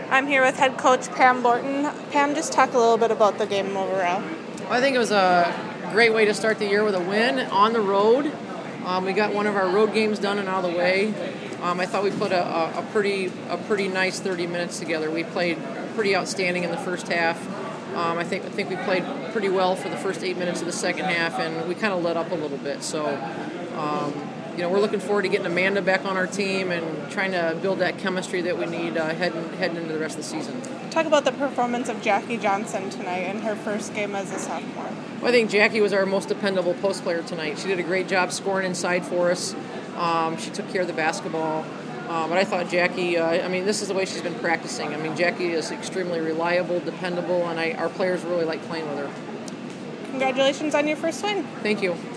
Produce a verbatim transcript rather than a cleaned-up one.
I'm here with head coach Pam Lorton. Pam, just talk a little bit about the game overall. Well, I think it was a great way to start the year with a win on the road. Um, we got one of our road games done and out of the way. Um, I thought we put a, a, a pretty a pretty nice thirty minutes together. We played pretty outstanding in the first half. Um, I think I think we played pretty well for the first eight minutes of the second half, and we kind of let up a little bit. So, um, you know, we're looking forward to getting Amanda back on our team and trying to build that chemistry that we need uh, heading heading into the rest of the season. Talk about the performance of Jackie Johnson tonight in her first game as a sophomore. Well, I think Jackie was our most dependable post player tonight. She did a great job scoring inside for us. Um, she took care of the basketball. Uh, but I thought Jackie, uh, I mean, this is the way she's been practicing. I mean, Jackie is extremely reliable, dependable, and I, our players really like playing with her. Congratulations on your first win. Thank you.